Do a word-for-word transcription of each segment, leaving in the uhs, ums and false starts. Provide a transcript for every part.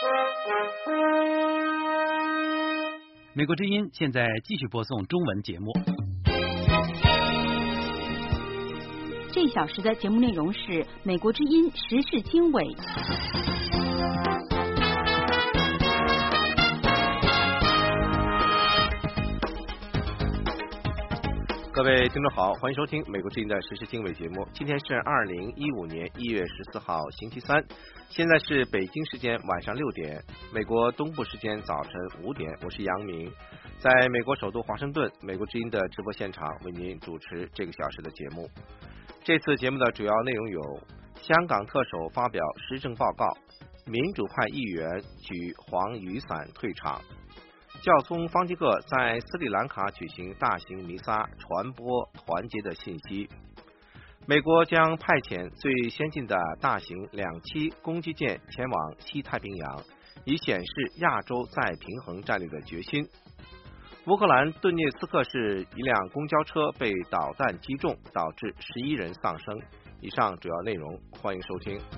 美国之音现在继续播送中文节目。 这一小时的节目内容是美国之音时事经纬。 各位听众好，欢迎收听美国之音的时事经纬节目。今天是二零一五年一月十四号星期三，现在是北京时间晚上六点，美国东部时间早晨五点。我是杨明，在美国首都华盛顿，美国之音的直播现场为您主持这个小时的节目。这次节目的主要内容有：香港特首发表施政报告，民主派议员举黄雨伞退场。教宗方济各在斯里兰卡举行大型弥撒，传播团结的信息。美国将派遣最先进的大型两栖攻击舰前往西太平洋，以显示亚洲再平衡战略的决心。乌克兰顿涅茨克市一辆公交车被导弹击中，导致十一人丧生。以上主要内容，欢迎收听。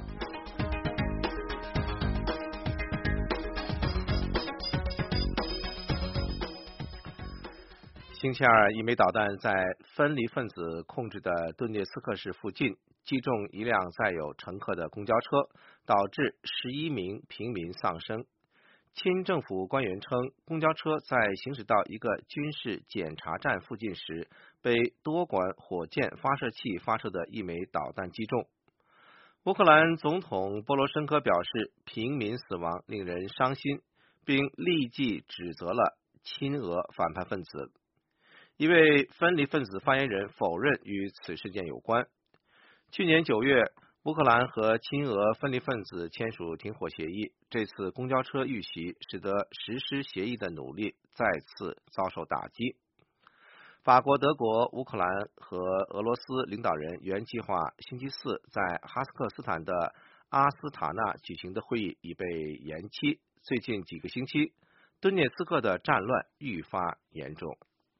星期二，一枚导弹在分离分子控制的顿涅茨克市附近击中一辆载有乘客的公交车，导致十一名平民丧生。亲政府官员称，公交车在行驶到一个军事检查站附近时，被多管火箭发射器发射的一枚导弹击中。乌克兰总统波罗申科表示，平民死亡令人伤心，并立即指责了亲俄反叛分子。一位分离分子发言人否认与此事件有关。去年九月，乌克兰和亲俄分离分子签署停火协议，这次公交车遇袭使得实施协议的努力再次遭受打击。法国、德国、乌克兰和俄罗斯领导人原计划星期四在哈萨克斯坦的阿斯塔纳举行的会议已被延期。最近几个星期，顿涅茨克的战乱愈发严重。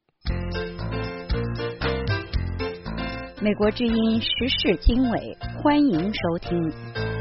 美国之音时事经纬，欢迎收听。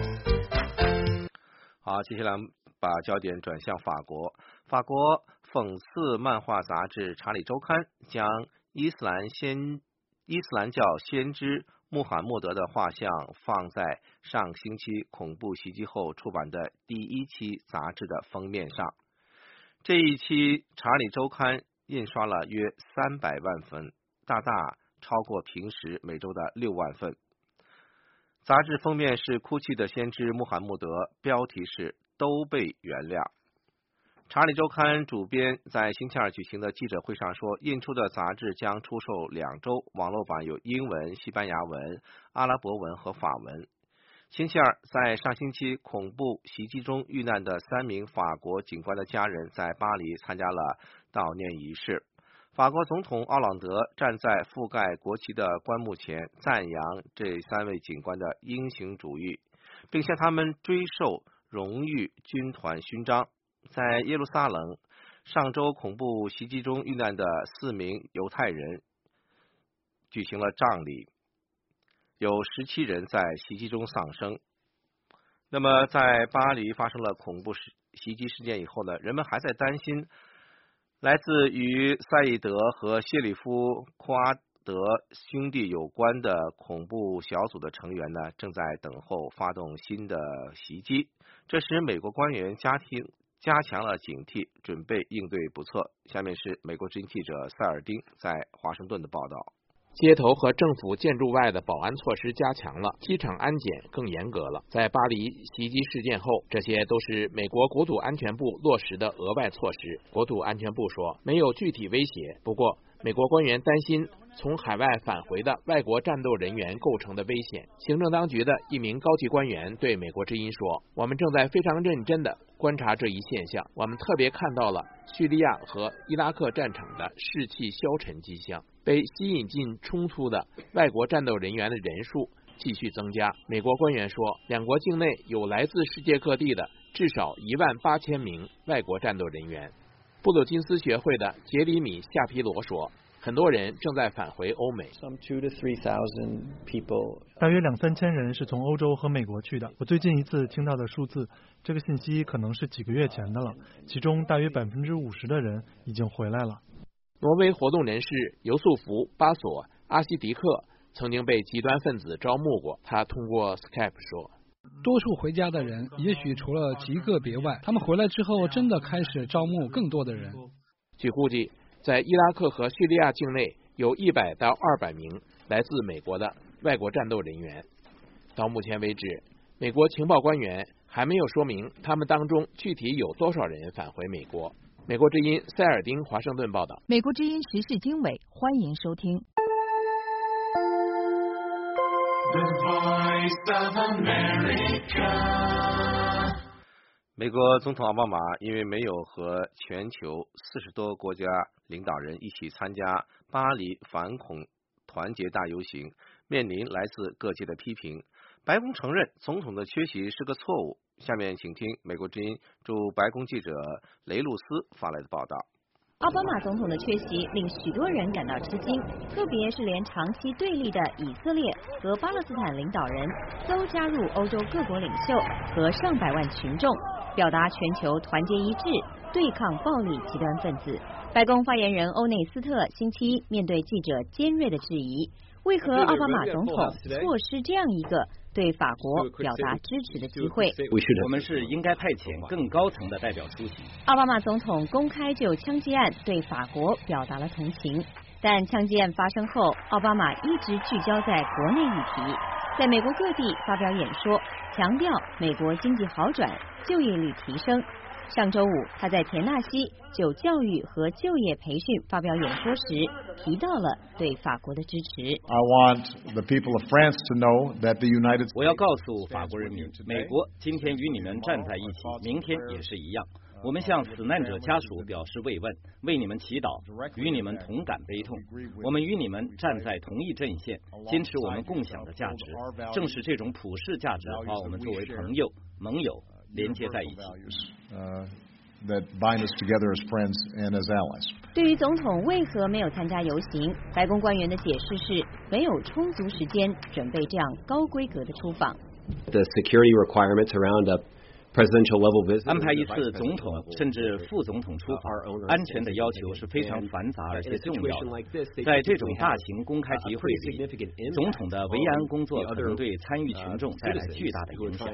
好，接下来把焦点转向法国。法国讽刺漫画杂志《查理周刊》将伊斯兰先伊斯兰教先知穆罕默德的画像放在上星期恐怖袭击后出版的第一期杂志的封面上。这一期《查理周刊》印刷了约三百万份，大大超过平时每周的六万份。杂志封面是哭泣的先知穆罕默德，标题是都被原谅。查理周刊主编在星期二举行的记者会上说，印出的杂志将出售两周，网络版有英文、西班牙文、阿拉伯文和法文。星期二，在上星期恐怖袭击中遇难的三名法国警官的家人在巴黎参加了悼念仪式。法国总统奥朗德站在覆盖国旗的棺木前，赞扬这三位警官的英雄主义，并向他们追授荣誉军团勋章。在耶路撒冷，上周恐怖袭击中遇难的四名犹太人举行了葬礼，有十七人在袭击中丧生。那么在巴黎发生了恐怖袭击事件以后呢，人们还在担心来自于赛义德和谢里夫库阿德兄弟有关的恐怖小组的成员呢，正在等候发动新的袭击，这使美国官员家庭加强了警惕，准备应对不测。下面是美国之音记者塞尔丁在华盛顿的报道。 街头和政府建筑外的保安措施加强了，机场安检更严格了。在巴黎袭击事件后，这些都是美国国土安全部落实的额外措施。国土安全部说，没有具体威胁，不过美国官员担心从海外返回的外国战斗人员构成的危险。行政当局的一名高级官员对美国之音说，我们正在非常认真地观察这一现象，我们特别看到了叙利亚和伊拉克战场的士气消沉迹象，被吸引进冲突的外国战斗人员的人数继续增加。美国官员说，两国境内有来自世界各地的至少一万八千名外国战斗人员。布鲁金斯学会的杰里米·夏皮罗说，很很多人正在返回欧美。 大约两三千人是从欧洲和美国去的。我最近一次听到的数字，这个信息可能是几个月前的了，其中大约百分之五十的人已经回来了。 挪威活动人士尤素福·巴索·阿西迪克曾经被极端分子招募过，他通过 Skype 说， 多数回家的人，也许除了极个别外，他们回来之后真的开始招募更多的人。 据估计，在伊拉克和叙利亚境内有一百到二百名来自美国的外国战斗人员。到目前为止，美国情报官员还没有说明他们当中具体有多少人返回美国。美国之音塞尔丁华盛顿报道。 美国之音时事经纬，欢迎收听。 The Voice of America。 美国总统奥巴马因为没有和全球四十多国家领导人一起参加巴黎反恐团结大游行，面临来自各界的批评。白宫承认总统的缺席是个错误。下面请听美国之音驻白宫记者雷露斯发来的报道。 奥巴马总统的缺席令许多人感到吃惊，特别是连长期对立的以色列和巴勒斯坦领导人都加入欧洲各国领袖和上百万群众，表达全球团结一致，对抗暴力极端分子。白宫发言人欧内斯特星期一面对记者尖锐的质疑，为何奥巴马总统错失这样一个对法国表达支持的机会？ 我们是应该派遣更高层的代表出席。 奥巴马总统公开就枪击案对法国表达了同情，但枪击案发生后，奥巴马一直聚焦在国内议题，在美国各地发表演说，强调美国经济好转，就业率提升。上周五，他在田纳西就教育和就业培训发表演说时，提到了对法国的支持。 我要告诉法国人民，美国今天与你们站在一起，明天也是一样。我们向死难者家属表示慰问，为你们祈祷，与你们同感悲痛。我们与你们站在同一阵线，坚持我们共享的价值。正是这种普世价值把我们作为朋友、盟友连接在一起。 对于总统为何没有参加游行，白宫官员的解释是没有充足时间准备这样高规格的出访。 The security requirements around a presidential level visit 安排一次总统甚至副总统出访，安全的要求是非常繁杂而且重要的。在这种大型公开集会里，总统的维安工作可能对参与群众带来巨大的影响。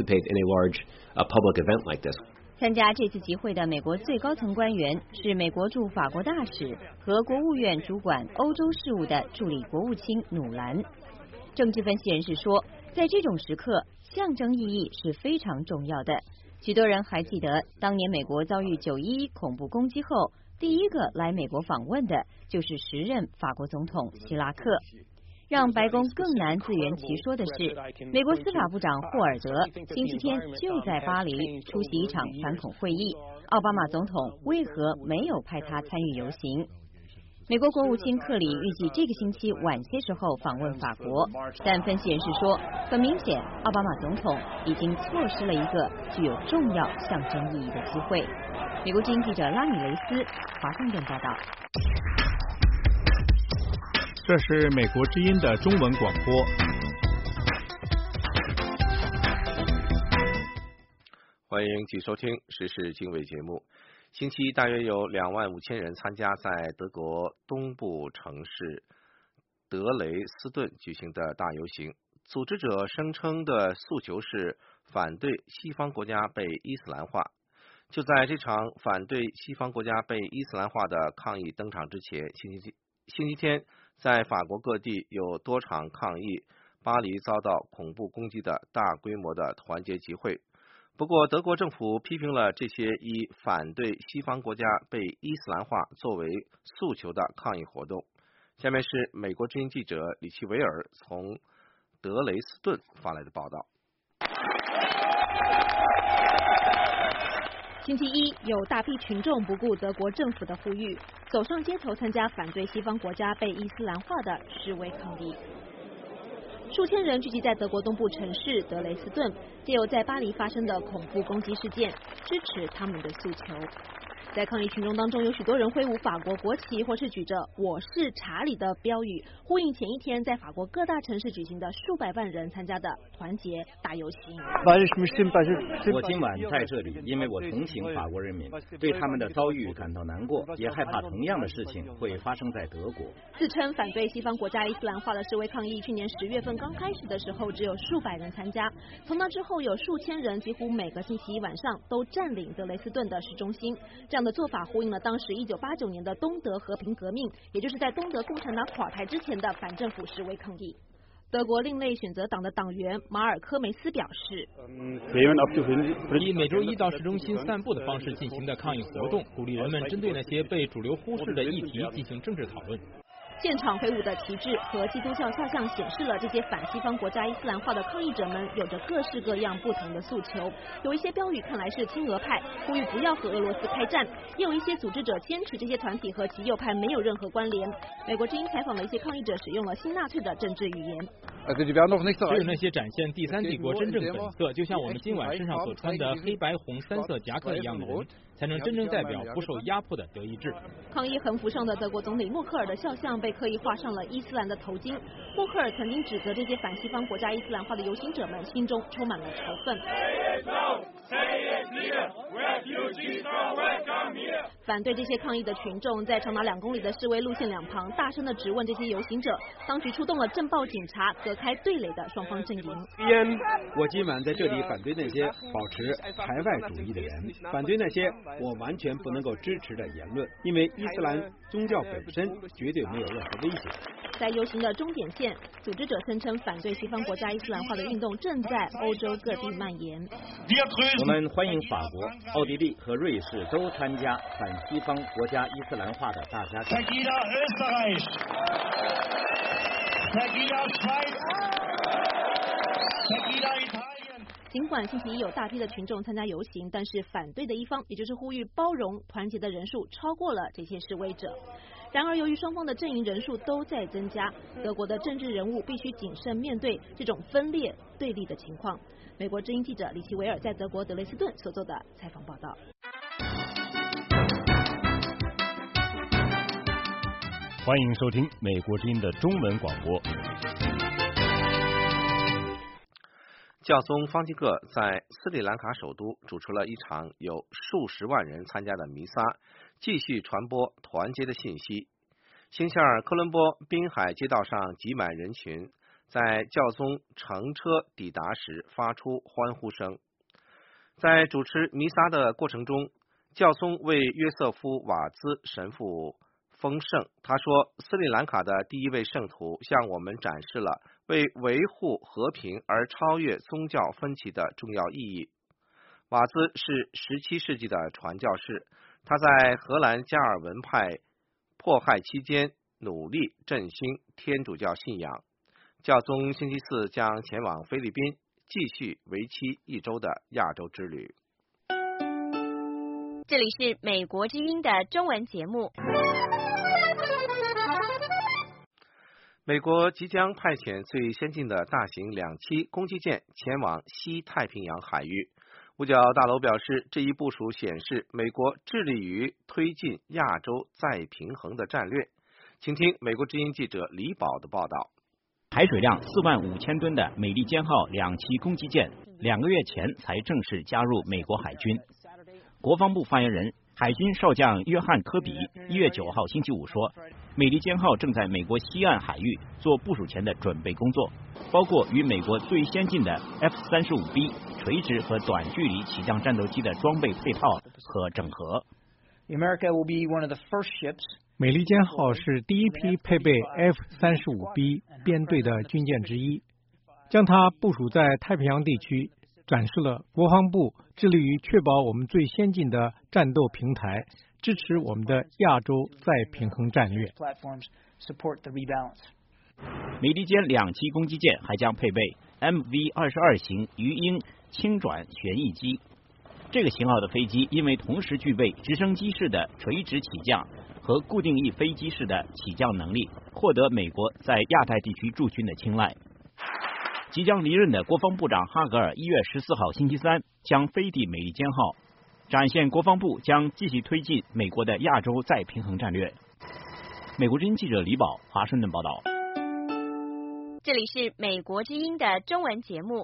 参加这次集会的美国最高层官员是美国驻法国大使和国务院主管欧洲事务的助理国务卿努兰。政治分析人士说，在这种时刻，象征意义是非常重要的。许多人还记得，当年美国遭遇九一一恐怖攻击后，第一个来美国访问的就是时任法国总统希拉克。让白宫更难自圆其说的是，美国司法部长霍尔德星期天就在巴黎出席一场反恐会议，奥巴马总统为何没有派他参与游行？美国国务卿克里预计这个星期晚些时候访问法国，但分析人士说，很明显，奥巴马总统已经错失了一个具有重要象征意义的机会。美国之音记者拉米雷斯华盛顿报道。 这是美国之音的中文广播。 欢迎继续收听时事经纬节目。星期一大约有两万五千人参加在德国东部城市德雷斯顿举行的大游行。组织者声称的诉求是反对西方国家被伊斯兰化。就在这场反对西方国家被伊斯兰化的抗议登场之前，星期星期天在法国各地有多场抗议巴黎遭到恐怖攻击的大规模的团结集会。不过，德国政府批评了这些以反对西方国家被伊斯兰化作为诉求的抗议活动。下面是美国之音记者李奇维尔从德雷斯顿发来的报道。 星期一，有大批群众不顾德国政府的呼吁，走上街头参加反对西方国家被伊斯兰化的示威抗议。数千人聚集在德国东部城市德雷斯顿，借由在巴黎发生的恐怖攻击事件，支持他们的诉求。 在抗议群众当中，有许多人挥舞法国国旗，或是举着“我是查理”的标语，呼应前一天在法国各大城市举行的数百万人参加的团结大游行。 我今晚在这里，因为我同情法国人民，对他们的遭遇感到难过，也害怕同样的事情会发生在德国。 自称反对西方国家伊斯兰化的示威抗议，去年十月份刚开始的时候，只有数百人参加，从那之后有数千人，几乎每个星期一晚上都占领德累斯顿的市中心。这样的做法呼应了当时一九八九年的东德和平革命，也就是在东德共产党垮台之前的反政府示威抗议。德国另类选择党的党员马尔科梅斯表示， 以每周一到市中心散步的方式进行的抗议活动，鼓励人们针对那些被主流忽视的议题进行政治讨论。 现场挥舞的旗帜和基督教肖像显示了这些反西方国家伊斯兰化的抗议者们有着各式各样不同的诉求。有一些标语看来是亲俄派，呼吁不要和俄罗斯开战；也有一些组织者坚持这些团体和极右派没有任何关联。美国之音采访了一些抗议者，使用了新纳粹的政治语言。 只有那些展现第三帝国真正本色，就像我们今晚身上所穿的黑白红三色夹克一样的人，才能真正代表不受压迫的德意志。 抗议横幅上的德国总理默克尔的肖像被刻意画上了伊斯兰的头巾。默克尔曾经指责这些反西方国家伊斯兰化的游行者们心中充满了仇恨。反对这些抗议的群众在长达两公里的示威路线两旁大声地质问这些游行者，当局出动了镇暴警察，隔开对垒的双方阵营。 我今晚在这里反对那些保持排外主义的人，反对那些我完全不能够支持的言论，因为伊斯兰宗教本身绝对没有任何危险。 在游行的终点线，组织者声称反对西方国家伊斯兰化的运动正在欧洲各地蔓延。 我们欢迎法国、奥地利和瑞士都参加反西方国家伊斯兰化的大家庭。 尽管星期一有大批的群众参加游行，但是反对的一方，也就是呼吁包容、团结的人数超过了这些示威者。然而，由于双方的阵营人数都在增加，德国的政治人物必须谨慎面对这种分裂对立的情况。美国之音记者李奇维尔在德国德累斯顿所做的采访报道。 欢迎收听美国之音的中文广播。 教宗方济各在斯里兰卡首都主持了一场有数十万人参加的弥撒，继续传播团结的信息。新西尔科伦坡滨海街道上挤满人群，在教宗乘车抵达时发出欢呼声。在主持弥撒的过程中，教宗为约瑟夫瓦兹神父封圣。他说，斯里兰卡的第一位圣徒向我们展示了为维护和平而超越宗教分歧的重要意义。瓦兹是十七世纪的传教士，他在荷兰加尔文派迫害期间努力振兴天主教信仰。教宗星期四将前往菲律宾，继续为期一周的亚洲之旅。 这里是美国之音的中文节目。 美国即将派遣最先进的大型两栖攻击舰前往西太平洋海域。五角大楼表示，这一部署显示美国致力于推进亚洲再平衡的战略。请听美国之音记者李宝的报道。 排水量四万五千吨的美利坚号两栖攻击舰，两个月前才正式加入美国海军。国防部发言人海军少将约翰科比一月九号星期五说，美利坚号正在美国西岸海域做部署前的准备工作，包括与美国最先进的 F 三十五 B 垂直和短距离起降战斗机的装备配套和整合。 美利坚号是第一批配备 F 三十五 B 编队的军舰之一，将它部署在太平洋地区，展示了国防部致力于确保我们最先进的战斗平台，支持我们的亚洲再平衡战略。 美利坚两栖攻击舰还将配备 M V 二十二 型鱼鹰轻转旋翼机。这个型号的飞机因为同时具备直升机式的垂直起降和固定翼飞机式的起降能力，获得美国在亚太地区驻军的青睐。即将离任的国防部长哈格尔一月十四号星期三将飞抵美利坚号。 展现国防部将继续推进美国的亚洲再平衡战略。美国之音记者李宝华盛顿报道。 这里是美国之音的中文节目。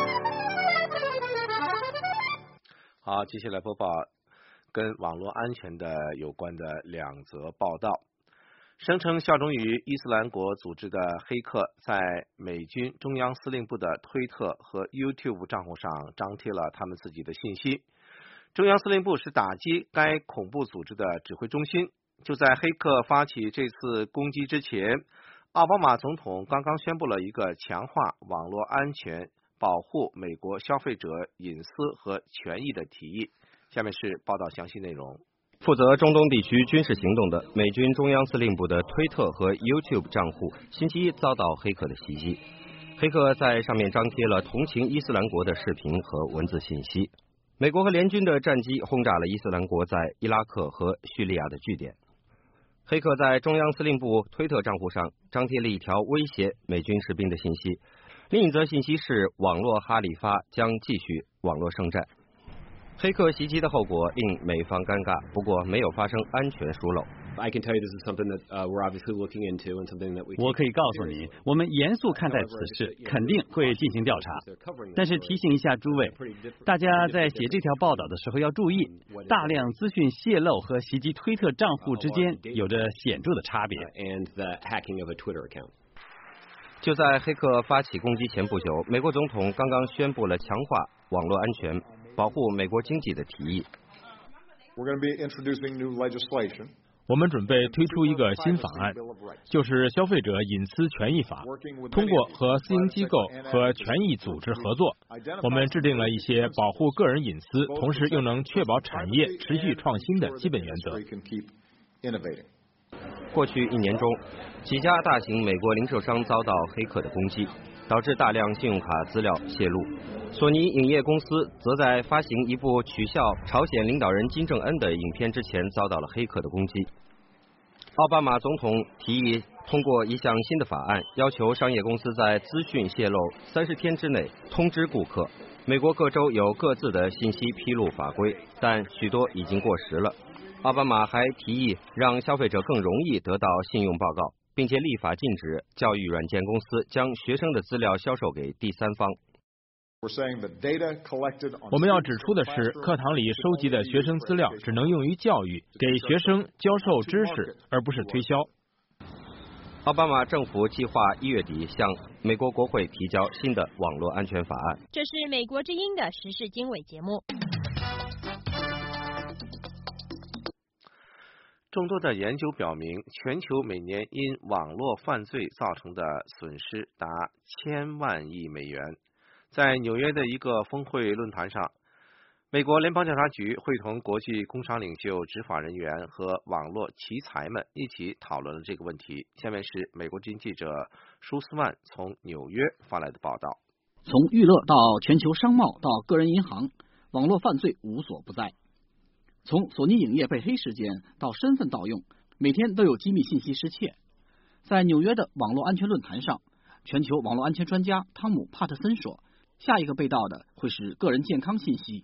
好，接下来播报跟网络安全的有关的两则报道。声称效忠于伊斯兰国组织的黑客在美军中央司令部的推特和 YouTube 账户上张贴了他们自己的信息。中央司令部是打击该恐怖组织的指挥中心。就在黑客发起这次攻击之前，奥巴马总统刚刚宣布了一个强化网络安全、保护美国消费者隐私和权益的提议。下面是报道详细内容。 负责中东地区军事行动的美军中央司令部的推特和 YouTube 账户星期一遭到黑客的袭击。黑客在上面张贴了同情伊斯兰国的视频和文字信息。美国和联军的战机轰炸了伊斯兰国在伊拉克和叙利亚的据点。黑客在中央司令部推特账户上张贴了一条威胁美军士兵的信息，另一则信息是网络哈里发将继续网络圣战。黑客袭击的后果令美方尴尬，不过没有发生安全疏漏。 我可以告诉你，我们严肃看待此事，肯定会进行调查。但是提醒一下诸位，大家在写这条报道的时候要注意，大量资讯泄露和袭击推特账户之间有着显著的差别。 就在黑客发起攻击前不久，美国总统刚刚宣布了强化网络安全、保护美国经济的提议。 我们准备推出一个新法案，就是消费者隐私权益法。通过和私营机构和权益组织合作，我们制定了一些保护个人隐私，同时又能确保产业持续创新的基本原则。 过去一年中，几家大型美国零售商遭到黑客的攻击，导致大量信用卡资料泄露。索尼影业公司则在发行一部取笑朝鲜领导人金正恩的影片之前遭到了黑客的攻击。奥巴马总统提议通过一项新的法案，要求商业公司在资讯泄露三十天之内通知顾客。美国各州有各自的信息披露法规，但许多已经过时了。奥巴马还提议让消费者更容易得到信用报告，并且立法禁止教育软件公司将学生的资料销售给第三方。 我们要指出的是，课堂里收集的学生资料只能用于教育，给学生教授知识，而不是推销。 奥巴马政府计划一月底向美国国会提交新的网络安全法案。 这是美国之音的时事经纬节目。 众多的研究表明，全球每年因网络犯罪造成的损失达千万亿美元。在纽约的一个峰会论坛上，美国联邦调查局会同国际工商领袖、执法人员和网络奇才们一起讨论了这个问题。下面是美国之音记者舒斯曼从纽约发来的报道。 从娱乐到全球商贸到个人银行，网络犯罪无所不在。从索尼影业被黑事件到身份盗用，每天都有机密信息失窃。在纽约的网络安全论坛上，全球网络安全专家汤姆·帕特森说，下一个被盗的会是个人健康信息。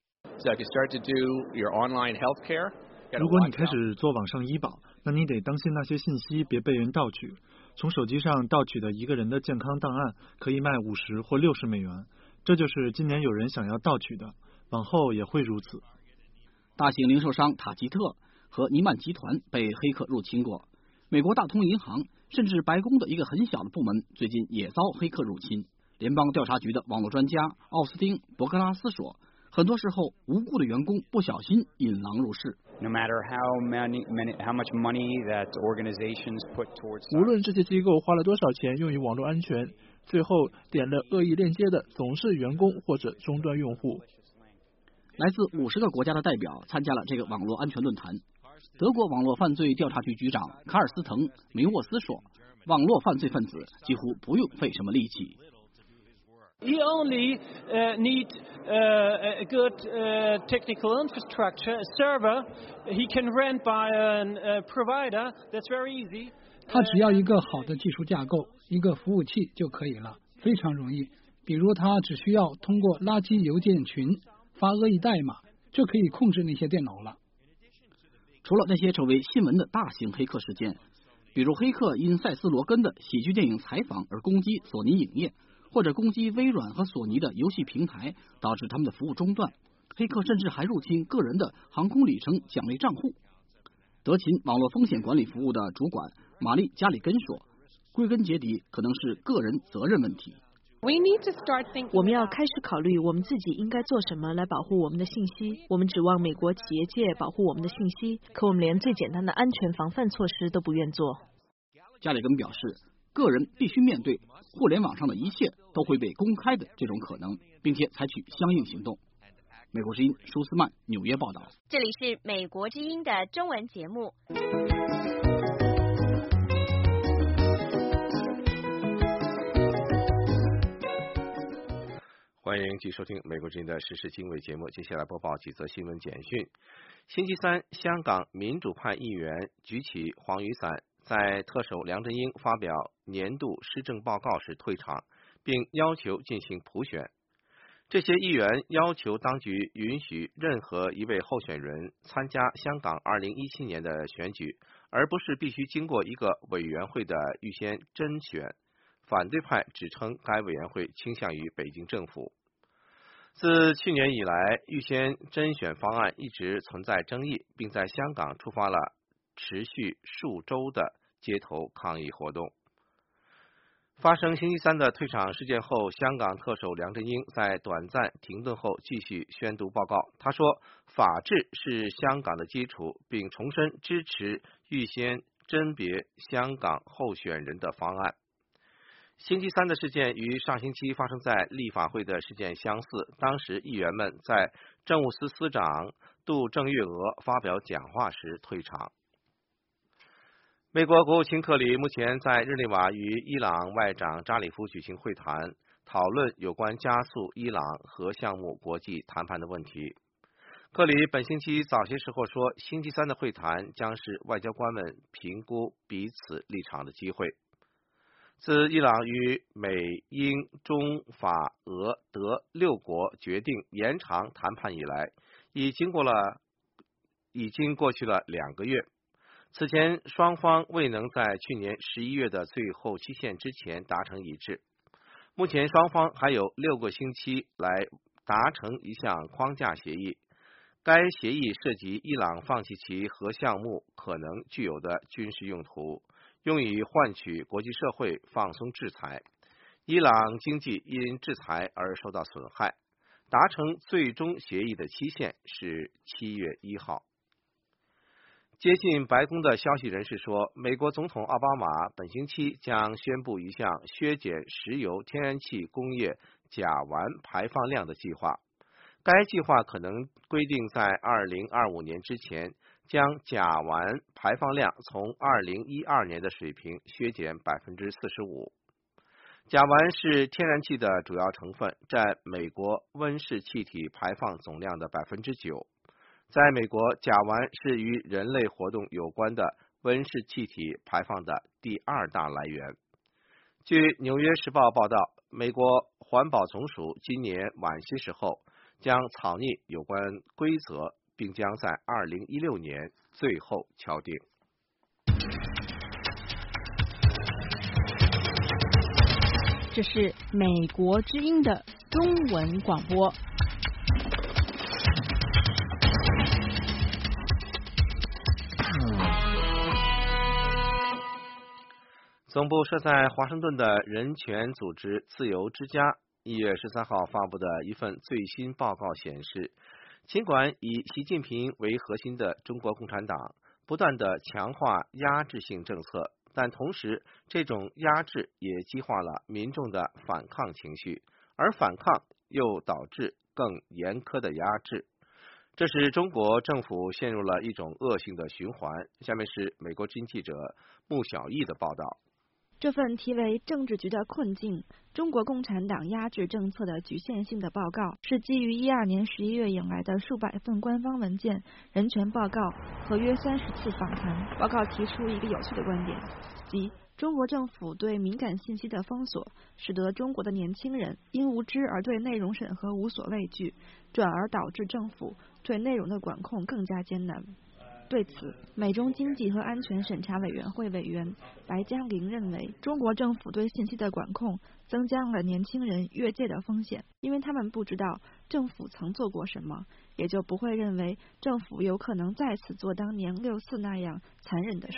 如果你开始做网上医保，那你得当心那些信息别被人盗取。从手机上盗取的一个人的健康档案可以卖五十或六十美元，这就是今年有人想要盗取的，往后也会如此。 大型零售商塔吉特和尼曼集团被黑客入侵过，美国大通银行甚至白宫的一个很小的部门最近也遭黑客入侵。联邦调查局的网络专家奥斯汀·伯克拉斯说，很多时候无辜的员工不小心引狼入室。 No matter how many, many, how much money that organizations put towards， 无论这些机构花了多少钱用于网络安全，最后点了恶意链接的总是员工或者终端用户。 来自五十个国家的代表参加了这个网络安全论坛。德国网络犯罪调查局局长卡尔斯滕·梅沃斯说，网络犯罪分子几乎不用费什么力气。 He only uh, need uh, a good uh, technical infrastructure, a server he can rent by a uh, provider. That's very easy. 他只要一个好的技术架构，一个服务器就可以了，非常容易。比如他只需要通过垃圾邮件群发恶意代码， 就可以控制那些电脑了。 除了那些成为新闻的大型黑客事件，比如黑客因塞斯·罗根的喜剧电影采访而攻击索尼影业，或者攻击微软和索尼的游戏平台，导致他们的服务中断。黑客甚至还入侵个人的航空里程奖励账户。德勤网络风险管理服务的主管玛丽·加里根说，归根结底可能是个人责任问题。 我们要开始考虑我们自己应该做什么来保护我们的信息。我们指望美国企业界保护我们的信息，可我们连最简单的安全防范措施都不愿做。 加里根表示，个人必须面对互联网上的一切都会被公开的这种可能，并且采取相应行动。美国之音舒斯曼纽约报道。 这里是美国之音的中文节目。 欢迎继续收听美国之音的时事经纬节目。接下来播报几则新闻简讯。星期三，香港民主派议员举起黄雨伞，在特首梁振英发表年度施政报告时退场，并要求进行普选。这些议员要求当局允许任何一位候选人参加香港二零一七年的选举，而不是必须经过一个委员会的预先甄选。反对派指称该委员会倾向于北京政府。自去年以来，预先甄选方案一直存在争议，并在香港触发了持续数周的街头抗议活动。发生星期三的退场事件后，香港特首梁振英在短暂停顿后继续宣读报告。他说，法治是香港的基础，并重申支持预先甄别香港候选人的方案。星期三的事件与上星期发生在立法会的事件相似，当时议员们在政务司司长杜郑月娥发表讲话时退场。美国国务卿克里目前在日内瓦与伊朗外长扎里夫举行会谈，讨论有关加速伊朗核项目国际谈判的问题。克里本星期早些时候说，星期三的会谈将是外交官们评估彼此立场的机会。自伊朗与美、英、中、法、俄、德六国决定延长谈判以来，已经过了已经过去了两个月。此前双方未能在去年十一月的最后期限之前达成一致。目前双方还有六个星期来达成一项框架协议。该协议涉及伊朗放弃其核项目可能具有的军事用途，用以换取国际社会放松制裁。伊朗经济因制裁而受到损害。达成最终协议的期限是七月一号。接近白宫的消息人士说，美国总统奥巴马本星期将宣布一项削减石油天然气工业甲烷排放量的计划。该计划可能规定在二零二五年之前将甲烷排放量从二零一二年的水平削减百分之四十五。甲烷是天然气的主要成分，占美国温室气体排放总量的百分之九。在美国，甲烷是与人类活动有关的温室气体排放的第二大来源。据《纽约时报》报道，美国环保总署今年晚些时候将草拟有关规则，并将在二零一六年最后敲定。 这是美国之音的中文广播。 总部设在华盛顿的人权组织自由之家一月十三号发布的一份最新报告显示，尽管以习近平为核心的中国共产党不断地强化压制性政策，但同时这种压制也激化了民众的反抗情绪，而反抗又导致更严苛的压制，这使中国政府陷入了一种恶性的循环。下面是美国之音记者穆小艺的报道。 这份题为《政治局的困境：中国共产党压制政策的局限性》的报告，是基于一二年十一月引来的数百份官方文件、人权报告和约三十次访谈。报告提出一个有趣的观点，即中国政府对敏感信息的封锁，使得中国的年轻人因无知而对内容审核无所畏惧，转而导致政府对内容的管控更加艰难。对此，美中经济和安全审查委员会委员白嘉玲认为，中国政府对信息的管控增加了年轻人越界的风险，因为他们不知道政府曾做过什么，也就不会认为政府有可能再次做当年六四那样残忍的事。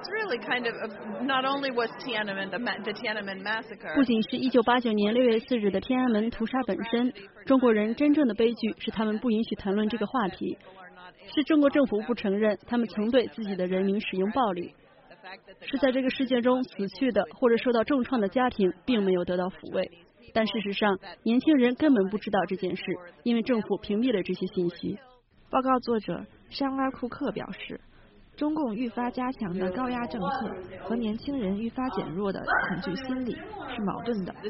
不仅是一九八九年六月四日的天安门屠杀本身，中国人真正的悲剧是他们不允许谈论这个话题。是中国政府不承认他们曾对自己的人民使用暴力，是在这个事件中死去的或者受到重创的家庭并没有得到抚慰，但事实上年轻人根本不知道这件事，因为政府屏蔽了这些信息。 报告作者尚拉库克表示，中共愈发加强的高压政策和年轻人愈发减弱的恐惧心理是矛盾的。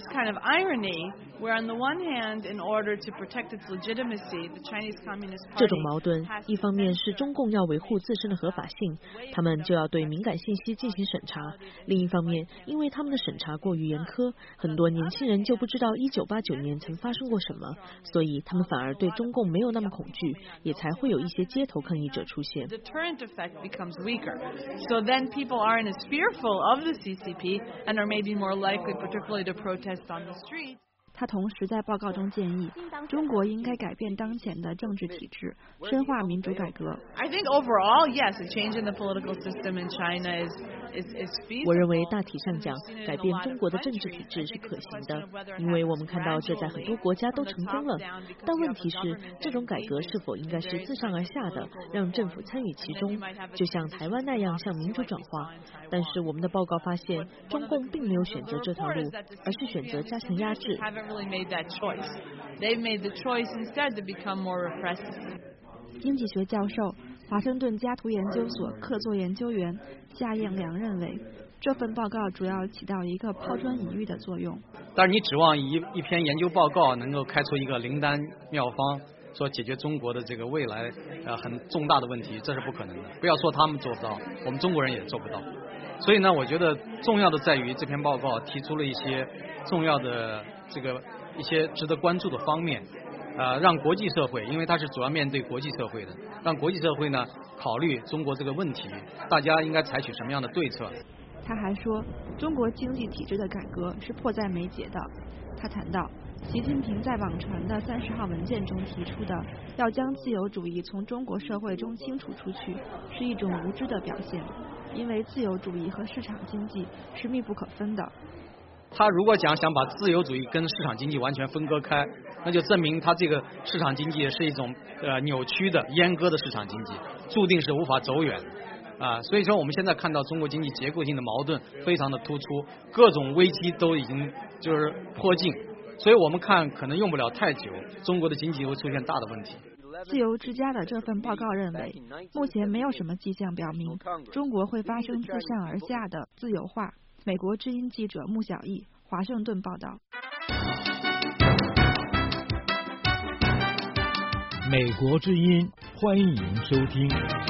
这种矛盾，一方面是中共要维护自身的合法性，他们就要对敏感信息进行审查；另一方面，因为他们的审查过于严苛，很多年轻人就不知道一九八九年曾发生过什么，所以他们反而对中共没有那么恐惧，也才会有一些街头抗议者出现。 becomes weaker. So then people aren't as fearful of the C C P and are maybe more likely, particularly to protest on the streets. 他同时在报告中建议，中国应该改变当前的政治体制，深化民主改革。 I think overall, yes, a change in the political system in China is is is feasible. 我认为大体上讲，改变中国的政治体制是可行的，因为我们看到这在很多国家都成功了。但问题是，这种改革是否应该是自上而下的，让政府参与其中，就像台湾那样向民主转化？但是我们的报告发现，中共并没有选择这条路，而是选择加强压制。 Really made that choice. They've made the choice instead to become more repressive. 经济学教授、华盛顿家图研究所客座研究员夏彦良认为，这份报告主要起到一个抛砖引玉的作用。 但是你指望一一篇研究报告能够开出一个灵丹妙方，说解决中国的这个未来呃很重大的问题，这是不可能的。不要说他们做不到，我们中国人也做不到。所以呢，我觉得重要的在于这篇报告提出了一些重要的这个一些值得关注的方面，呃，让国际社会，因为它是主要面对国际社会的，让国际社会呢考虑中国这个问题，大家应该采取什么样的对策。 他还说，中国经济体制的改革是迫在眉睫的。他谈到，习近平在网传的三十号文件中提出的要将自由主义从中国社会中清除出去，是一种无知的表现，因为自由主义和市场经济是密不可分的。 他如果讲想把自由主义跟市场经济完全分割开，那就证明他这个市场经济是一种呃扭曲的、阉割的市场经济，注定是无法走远啊。所以说，我们现在看到中国经济结构性的矛盾非常的突出，各种危机都已经就是迫近，所以我们看可能用不了太久，中国的经济会出现大的问题。 自由之家的这份报告认为，目前没有什么迹象表明中国会发生自上而下的自由化。美国之音记者穆小艺，华盛顿报道。 美国之音，欢迎收听。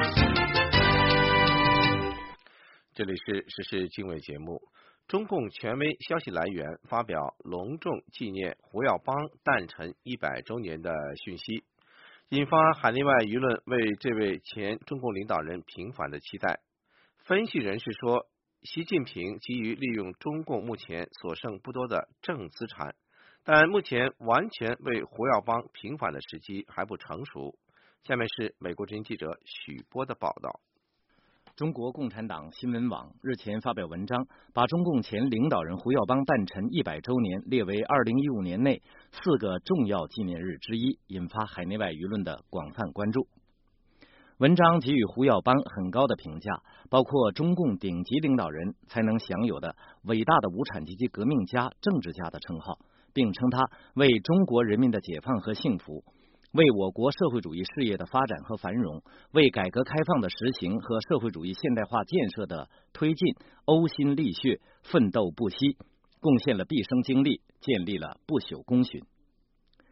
这里是时事经纬节目。中共权威消息来源发表隆重纪念胡耀邦诞辰一百周年的讯息，引发海内外舆论为这位前中共领导人平反的期待。分析人士说，习近平急于利用中共目前所剩不多的正资产，但目前完全为胡耀邦平反的时机还不成熟。下面是美国之音记者许波的报道。 中国共产党新闻网日前发表文章，把中共前领导人胡耀邦诞辰一百周年列为二零一五年内四个重要纪念日之一，引发海内外舆论的广泛关注。文章给予胡耀邦很高的评价，包括中共顶级领导人才能享有的伟大的无产阶级革命家、政治家的称号，并称他为中国人民的解放和幸福，为我国社会主义事业的发展和繁荣，为改革开放的实行和社会主义现代化建设的推进呕心沥血、奋斗不息，贡献了毕生精力，建立了不朽功勋。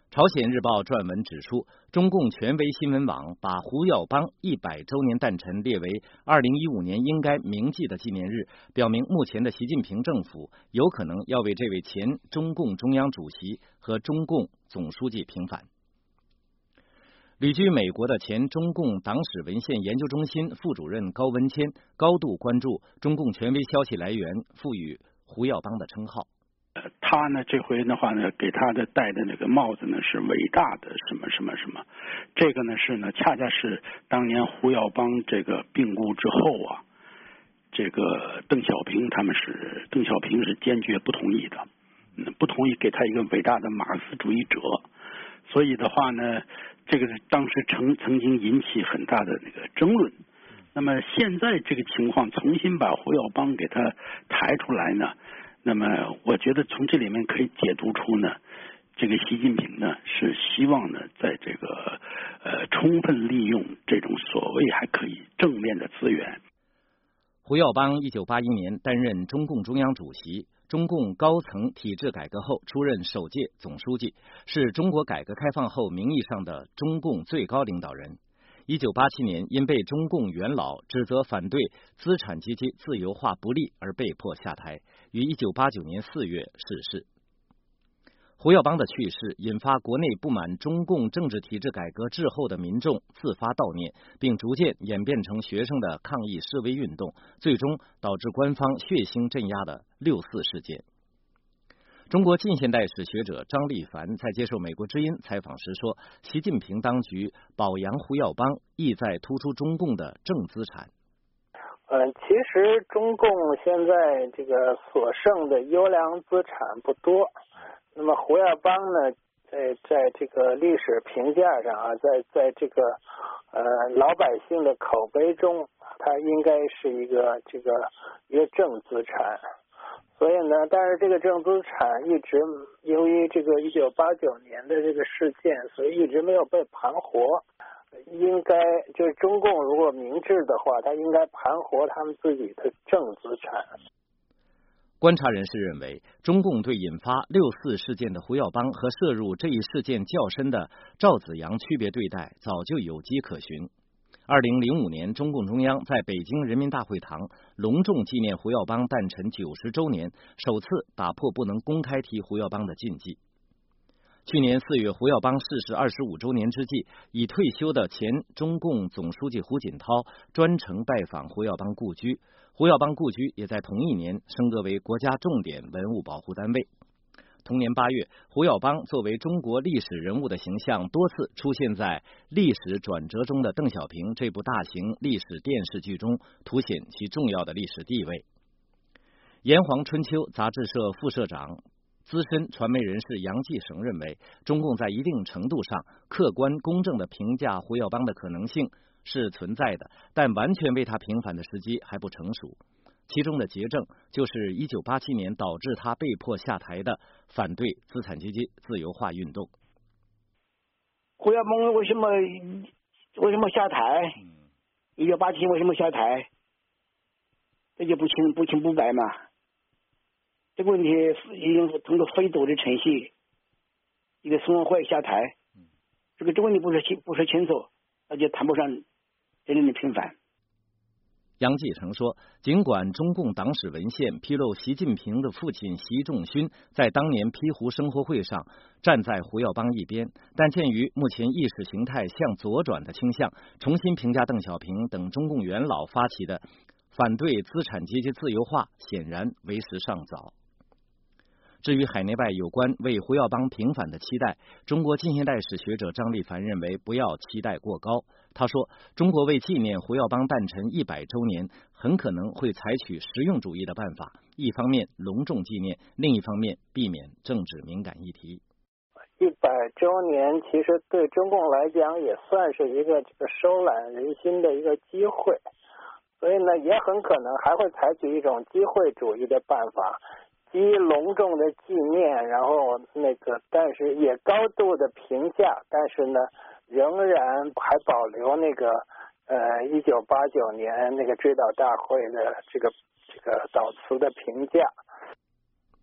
朝鲜日报撰文指出，中共权威新闻网把胡耀邦一百周年诞辰列为二零一五年应该铭记的纪念日，表明目前的习近平政府有可能要为这位前中共中央主席和中共总书记平反。旅居美国的前中共党史文献研究中心副主任高文谦高度关注中共权威消息来源赋予胡耀邦的称号。 他呢，这回的话呢，给他的戴的那个帽子呢是伟大的什么什么什么，这个呢是呢，恰恰是当年胡耀邦这个病故之后啊，这个邓小平他们是邓小平是坚决不同意的，嗯，不同意给他一个伟大的马克思主义者，所以的话呢，这个当时曾曾经引起很大的那个争论。那么现在这个情况重新把胡耀邦给他抬出来呢？那么，我觉得从这里面可以解读出呢，这个习近平呢是希望呢，在这个呃充分利用这种所谓还可以正面的资源。 胡耀邦一九八一年担任中共中央主席，中共高层体制改革后出任首届总书记，是中国改革开放后名义上的中共最高领导人。一九八七年因被中共元老指责反对资产阶级自由化不利而被迫下台，于一九八九年四月逝世。胡耀邦的去世引发国内不满中共政治体制改革滞后的民众自发悼念，并逐渐演变成学生的抗议示威运动，最终导致官方血腥镇压的六四事件。中国近现代史学者张立凡在接受美国之音采访时说，习近平当局保扬胡耀邦，意在突出中共的正资产。 呃，其实中共现在这个所剩的优良资产不多，那么胡耀邦呢，在在这个历史评价上啊，在在这个呃老百姓的口碑中，他应该是一个这个一个正资产。所以呢，但是这个正资产一直由于这个一九八九年的这个事件，所以一直没有被盘活。应该就是中共如果明智的话，他应该盘活他们自己的正资产。 观察人士认为，中共对引发六四事件的胡耀邦和涉入这一事件较深的赵紫阳区别对待，早就有迹可循。二零零五年，中共中央在北京人民大会堂隆重纪念胡耀邦诞辰九十周年，首次打破不能公开提胡耀邦的禁忌。去年四月，胡耀邦逝世二十五周年之际，已退休的前中共总书记胡锦涛专程拜访胡耀邦故居，胡耀邦故居也在同一年升格为国家重点文物保护单位。同年八月，胡耀邦作为中国历史人物的形象多次出现在《历史转折中的邓小平》这部大型历史电视剧中，凸显其重要的历史地位。炎黄春秋杂志社副社长、资深传媒人士杨继绳认为，中共在一定程度上客观公正地评价胡耀邦的可能性是存在的，但完全为他平反的时机还不成熟。其中的结症就是一九八七年导致他被迫下台的反对资产阶级自由化运动。 胡耀邦为什么为什么下台？一九八七为什么下台？这就不清不清不白嘛。这个问题已经通过非斗的程序，一个宋文会下台，这个这个问题不是清不是清楚，那就谈不上真正的平反。 杨继绳说，尽管中共党史文献披露习近平的父亲习仲勋在当年批胡生活会上站在胡耀邦一边，但鉴于目前意识形态向左转的倾向，重新评价邓小平等中共元老发起的反对资产阶级自由化显然为时尚早。至于海内外有关为胡耀邦平反的期待，中国近现代史学者张立凡认为不要期待过高。他说，中国为纪念胡耀邦诞辰一百周年，很可能会采取实用主义的办法，一方面隆重纪念，另一方面避免政治敏感议题。 一百周年其实对中共来讲也算是一个这个收揽人心的一个机会，所以呢，也很可能还会采取一种机会主义的办法。基于隆重的纪念，然后那个，但是也高度的评价，但是呢，仍然还保留那个呃一九八九年那个追悼大会的这个这个悼词的评价。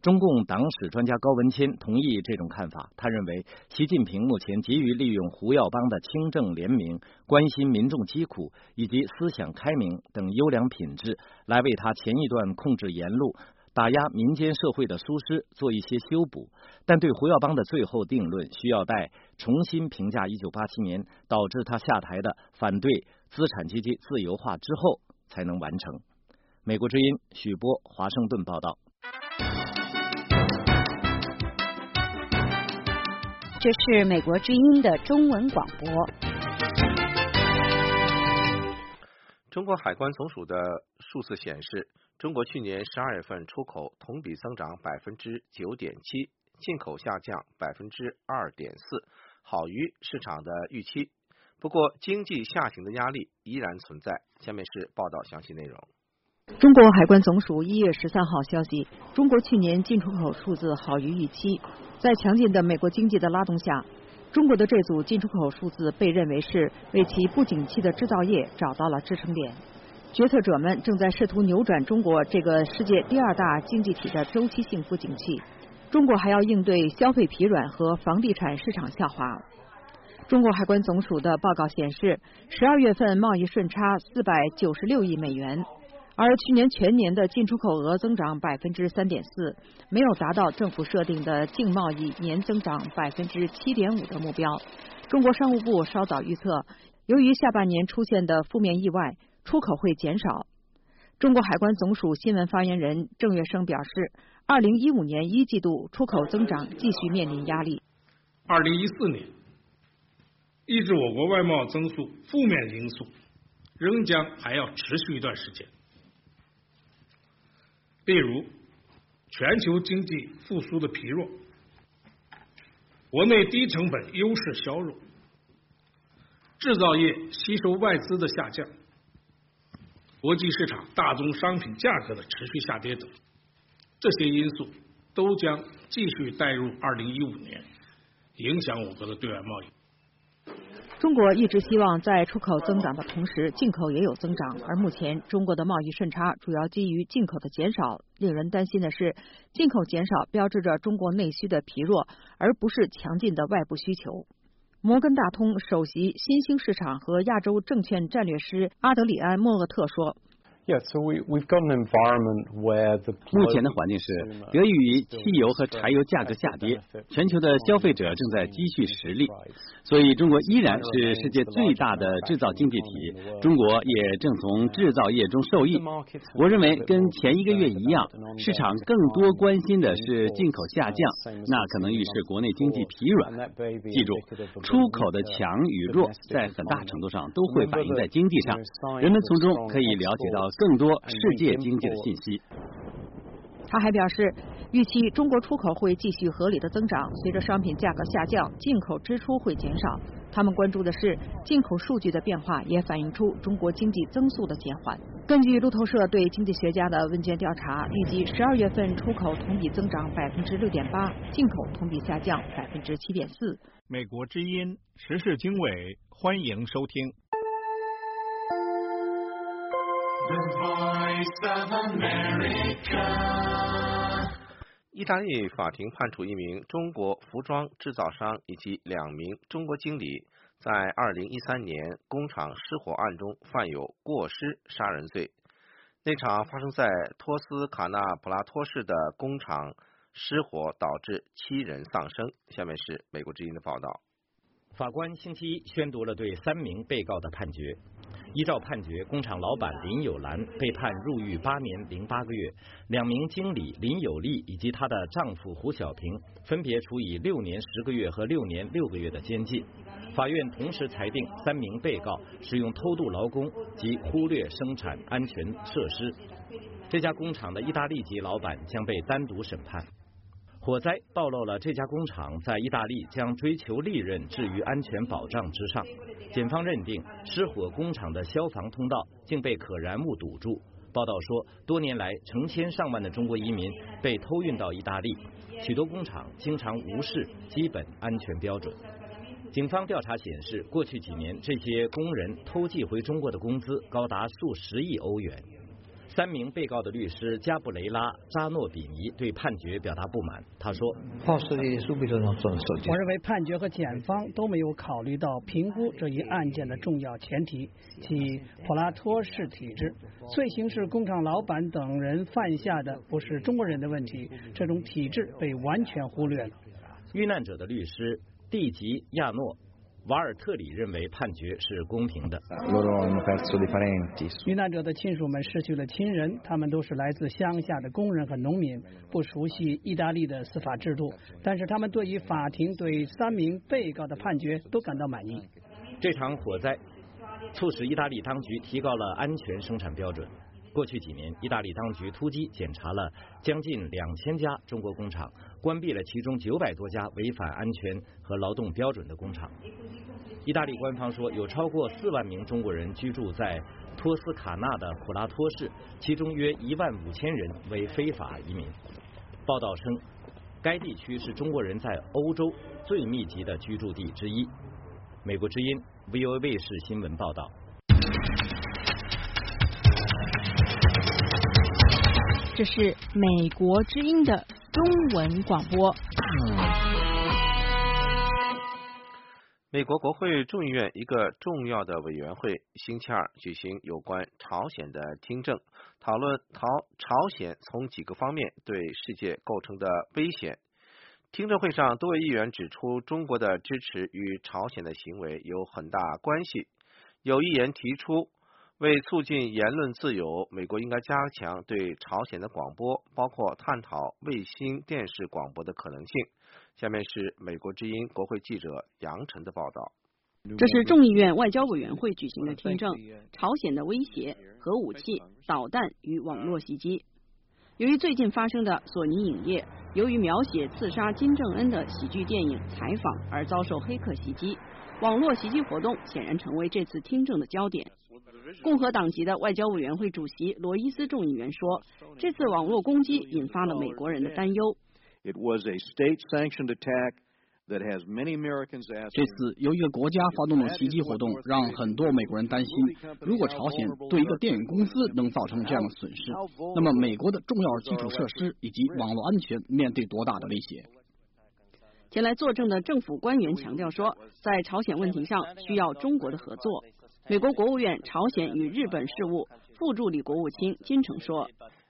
中共党史专家高文谦同意这种看法。他认为，习近平目前急于利用胡耀邦的清正廉明、关心民众疾苦以及思想开明等优良品质，来为他前一段控制言路、打压民间社会的疏失做一些修补。但对胡耀邦的最后定论，需要待重新评价一九八七年导致他下台的反对资产阶级自由化之后才能完成。美国之音许波华盛顿报道。 这是美国之音的中文广播。 中国海关总署的数字显示，中国去年十二月份出口同比增长百分之九点七，进口下降百分之二点四，好于市场的预期。不过，经济下行的压力依然存在。下面是报道详细内容。 中国海关总署一月十三号消息，中国去年进出口数字好于预期。在强劲的美国经济的拉动下，中国的这组进出口数字被认为是为其不景气的制造业找到了支撑点。决策者们正在试图扭转中国这个世界第二大经济体的周期性不景气。中国还要应对消费疲软和房地产市场下滑。中国海关总署的报告显示，十二月份贸易顺差四百九十六亿美元。而去年全年的进出口额增长百分之三点四，没有达到政府设定的净贸易年增长百分之七点五的目标。中国商务部稍早预测，由于下半年出现的负面意外，出口会减少。中国海关总署新闻发言人郑月生表示，二零一五年一季度出口增长继续面临压力。 二零一四年，抑制我国外贸增速负面因素仍将还要持续一段时间。例如，全球经济复苏的疲弱，国内低成本优势削弱，制造业吸收外资的下降，国际市场大宗商品价格的持续下跌等，这些因素都将继续带入二零一五年，影响我国的对外贸易。 中国一直希望在出口增长的同时，进口也有增长，而目前中国的贸易顺差主要基于进口的减少。令人担心的是，进口减少标志着中国内需的疲弱，而不是强劲的外部需求。摩根大通首席新兴市场和亚洲证券战略师阿德里安·莫厄特说， Yeah, so we, we've got an environment where the 目前的环境是，得益于汽油和柴油价格下跌，全球的消费者正在积蓄实力，所以中国依然是世界最大的制造经济体，中国也正从制造业中受益。我认为跟前一个月一样，市场更多关心的是进口下降，那可能预示国内经济疲软。记住，出口的强与弱在很大程度上都会反映在经济上，人们从中可以了解到更多世界经济的信息。 他还表示，预期中国出口会继续合理的增长，随着商品价格下降，进口支出会减少。他们关注的是进口数据的变化，也反映出中国经济增速的减缓。根据路透社对经济学家的问卷调查，预计十二月份出口同比增长百分之六点八，进口同比下降百分之七点四。 美国之音时事经纬，欢迎收听。 The Voice of America。 意大利法庭判处一名中国服装制造商以及两名中国经理在二零一三年工厂失火案中犯有过失杀人罪。那场发生在托斯卡纳普拉托市的工厂失火导致七人丧生。下面是美国之音的报道。 法官星期一宣读了对三名被告的判决。依照判决，工厂老板林有兰被判入狱八年零八个月，两名经理林有利以及她的丈夫胡小平分别处以六年十个月和六年六个月的监禁。法院同时裁定三名被告使用偷渡劳工及忽略生产安全设施。这家工厂的意大利籍老板将被单独审判。火灾暴露了这家工厂在意大利将追求利润置于安全保障之上。检方认定失火工厂的消防通道竟被可燃物堵住。报道说，多年来成千上万的中国移民被偷运到意大利，许多工厂经常无视基本安全标准。警方调查显示，过去几年这些工人偷寄回中国的工资高达数十亿欧元。 三名被告的律师加布雷拉·扎诺比尼对判决表达不满。他说：“ 我认为判决和检方都没有考虑到评估这一案件的重要前提，即普拉托式体制。罪行是工厂老板等人犯下的，不是中国人的问题。这种体制被完全忽略了。” 遇难者的律师蒂吉亚诺·瓦尔特里认为判决是公平的。 遇难者的亲属们失去了亲人，他们都是来自乡下的工人和农民，不熟悉意大利的司法制度，但是他们对于法庭对三名被告的判决都感到满意。 这场火灾促使意大利当局提高了安全生产标准。过去几年，意大利当局突击检查了将近两千家中国工厂，关闭了其中九百多家违反安全和劳动标准的工厂。意大利官方说，有超过四万名中国人居住在托斯卡纳的普拉托市，其中约一万五千人为非法移民。报道称，该地区是中国人在欧洲最密集的居住地之一。美国之音 V O A 卫视新闻报道。 这是美国之音的中文广播。 美国国会众议院一个重要的委员会星期二举行有关朝鲜的听证，讨论朝朝鲜从几个方面对世界构成的危险。听证会上，多位议员指出，中国的支持与朝鲜的行为有很大关系。有议员提出，为促进言论自由，美国应该加强对朝鲜的广播，包括探讨卫星电视广播的可能性。下面是美国之音国会记者杨晨的报道。 这是众议院外交委员会举行的听证，朝鲜的威胁、核武器、导弹与网络袭击。由于最近发生的索尼影业由于描写刺杀金正恩的喜剧电影《采访》而遭受黑客袭击，网络袭击活动显然成为这次听证的焦点。共和党籍的外交委员会主席罗伊斯众议员说，这次网络攻击引发了美国人的担忧。 It was a state-sanctioned attack that has many Americans asking. 这次由一个国家发动的袭击活动，让很多美国人担心，如果朝鲜对一个电影公司能造成这样的损失，那么美国的重要基础设施以及网络安全面对多大的威胁。 前来作证的政府官员强调说，在朝鲜问题上需要中国的合作。美国国务院朝鲜与日本事务副助理国务卿金城说，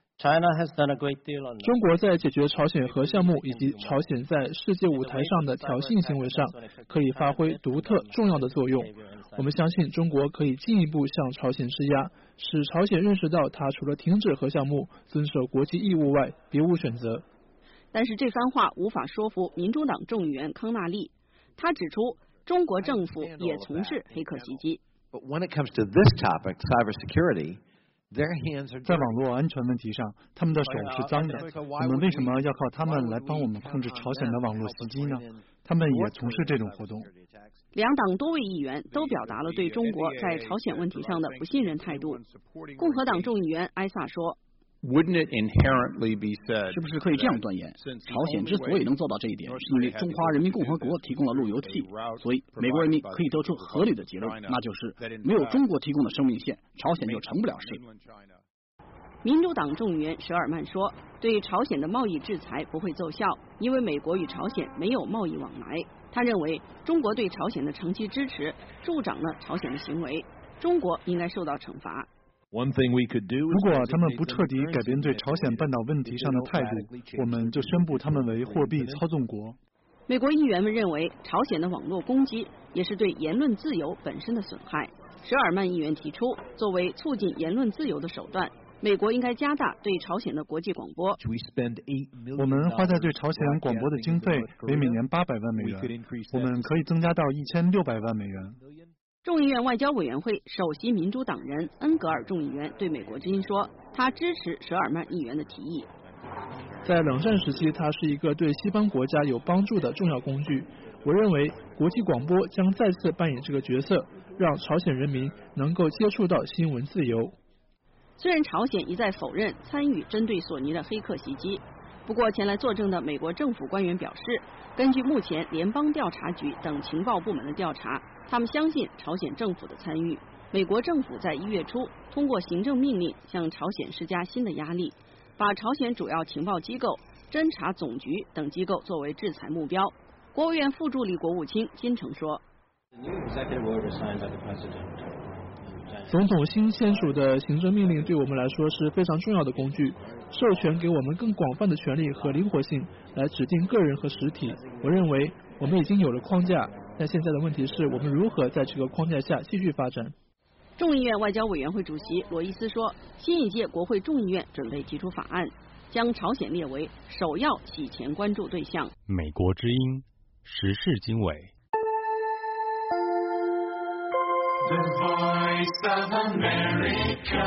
中国在解决朝鲜核项目以及朝鲜在世界舞台上的挑衅行为上可以发挥独特重要的作用。我们相信中国可以进一步向朝鲜施压，使朝鲜认识到它除了停止核项目、遵守国际义务外，别无选择。 但是这番话无法说服民主党众议员康纳利，他指出中国政府也从事黑客袭击。 But when it comes to this topic, cybersecurity, 在网络安全问题上，他们的手是脏的。我们为什么要靠他们来帮我们控制朝鲜的网络袭击呢？他们也从事这种活动。 两党多位议员都表达了对中国在朝鲜问题上的不信任态度。共和党众议员埃萨说， 是不是可以这样断言，朝鲜之所以能做到这一点，是因为中华人民共和国提供了路由器，所以美国人民可以得出合理的结论，那就是没有中国提供的生命线，朝鲜就成不了事。 民主党众议员舍尔曼说，对朝鲜的贸易制裁不会奏效，因为美国与朝鲜没有贸易往来。他认为中国对朝鲜的长期支持助长了朝鲜的行为，中国应该受到惩罚。 如果他们不彻底改变对朝鲜半岛问题上的态度，我们就宣布他们为货币操纵国。 美国议员们认为，朝鲜的网络攻击也是对言论自由本身的损害。舍尔曼议员提出，作为促进言论自由的手段，美国应该加大对朝鲜的国际广播。 我们花在对朝鲜广播的经费为每年八百万美元，我们可以增加到一千六百万美元。 众议院外交委员会首席民主党人恩格尔众议员对美国之音说，他支持舍尔曼议员的提议。 在冷战时期，它是一个对西方国家有帮助的重要工具。我认为国际广播将再次扮演这个角色，让朝鲜人民能够接触到新闻自由。 虽然朝鲜一再否认参与针对索尼的黑客袭击， 不过，前来作证的美国政府官员表示，根据目前联邦调查局等情报部门的调查，他们相信朝鲜政府的参与。美国政府在一月初通过行政命令向朝鲜施加新的压力，把朝鲜主要情报机构、侦察总局等机构作为制裁目标。国务院副助理国务卿金城说。 总统新签署的行政命令对我们来说是非常重要的工具，授权给我们更广泛的权利和灵活性来指定个人和实体。我认为我们已经有了框架，但现在的问题是我们如何在这个框架下继续发展。 众议院外交委员会主席罗伊斯说，新一届国会众议院准备提出法案，将朝鲜列为首要洗钱关注对象。 美国之音时事经纬。 The Voice of America。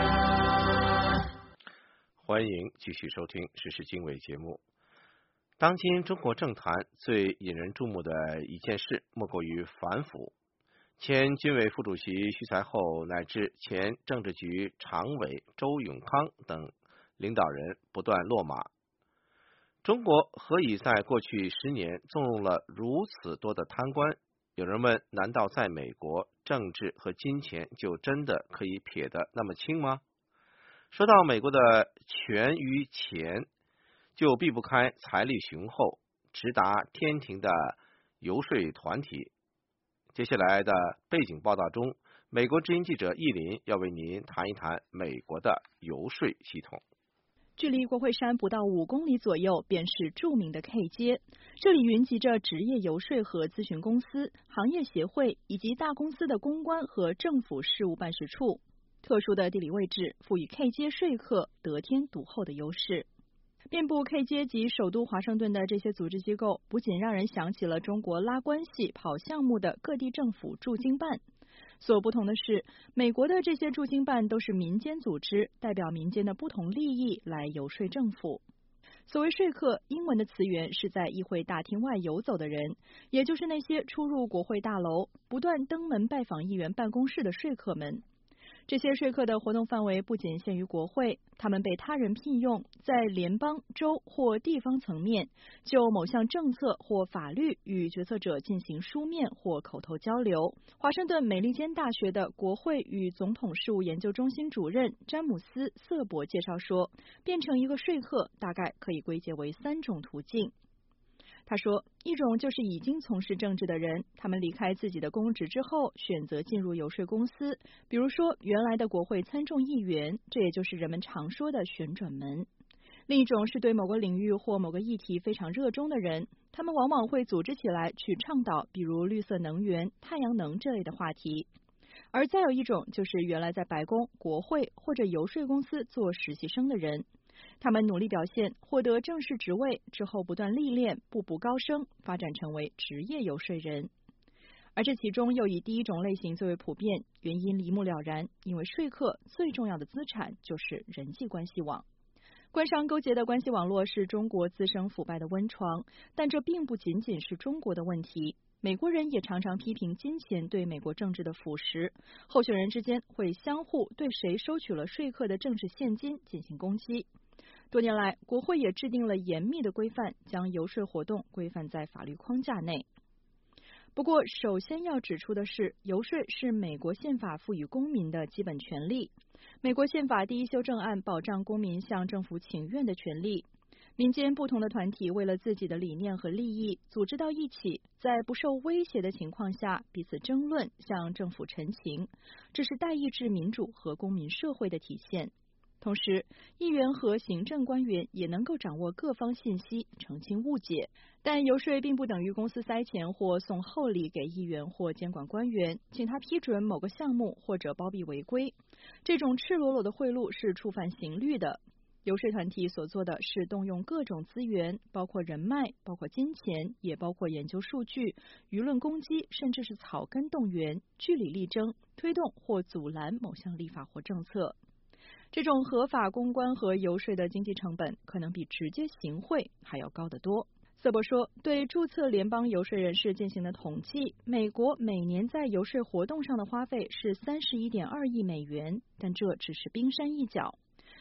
欢迎继续收听时事经纬节目。当今中国政坛最引人注目的一件事，莫过于反腐。前军委副主席徐才厚乃至前政治局常委周永康等领导人不断落马。中国何以在过去十年纵容了如此多的贪官？有人问，难道在美国政治和金钱就真的可以撇得那么清吗？说到美国的权与钱，就避不开财力雄厚、直达天庭的游说团体。接下来的背景报道中，美国之音记者易林要为您谈一谈美国的游说系统。 距离国会山不到五公里左右，便是著名的 K 街。这里云集着职业游说和咨询公司、行业协会以及大公司的公关和政府事务办事处。特殊的地理位置赋予 K 街说客得天独厚的优势。遍布 K 街及首都华盛顿的这些组织机构，不仅让人想起了中国拉关系、跑项目的各地政府驻京办。所不同的是，美国的这些驻京办都是民间组织，代表民间的不同利益来游说政府。所谓说客，英文的词源是在议会大厅外游走的人，也就是那些出入国会大楼、不断登门拜访议员办公室的说客们。这些说客的活动范围不仅限于国会，他们被他人聘用，在联邦、州或地方层面就某项政策或法律与决策者进行书面或口头交流。华盛顿美利坚大学的国会与总统事务研究中心主任詹姆斯·瑟伯介绍说，变成一个说客大概可以归结为三种途径。他说，一种就是已经从事政治的人，他们离开自己的公职之后，选择进入游说公司，比如说原来的国会参众议员，这也就是人们常说的旋转门。另一种是对某个领域或某个议题非常热衷的人，他们往往会组织起来去倡导，比如绿色能源、太阳能这类的话题。而再有一种就是原来在白宫、国会或者游说公司做实习生的人。他们努力表现，获得正式职位之后，不断历练，步步高升，发展成为职业游说人。而这其中又以第一种类型最为普遍，原因一目了然，因为说客最重要的资产就是人际关系网。官商勾结的关系网络是中国滋生腐败的温床，但这并不仅仅是中国的问题。美国人也常常批评金钱对美国政治的腐蚀，候选人之间会相互对谁收取了说客的政治现金进行攻击。多年来，国会也制定了严密的规范，将游说活动规范在法律框架内。不过，首先要指出的是，游说是美国宪法赋予公民的基本权利。美国宪法第一修正案保障公民向政府请愿的权利。民间不同的团体为了自己的理念和利益，组织到一起，在不受威胁的情况下彼此争论，向政府陈情，这是代议制民主和公民社会的体现。同时，议员和行政官员也能够掌握各方信息，澄清误解。但游说并不等于公司塞钱或送厚礼给议员或监管官员，请他批准某个项目或者包庇违规。这种赤裸裸的贿赂是触犯刑律的。游说团体所做的是动用各种资源，包括人脉，包括金钱，也包括研究数据、舆论攻击，甚至是草根动员、据理力争，推动或阻拦某项立法或政策。这种合法公关和游说的经济成本可能比直接行贿还要高得多。瑟伯说，对注册联邦游说人士进行的统计，美国每年在游说活动上的花费是三十一点二亿美元，但这只是冰山一角。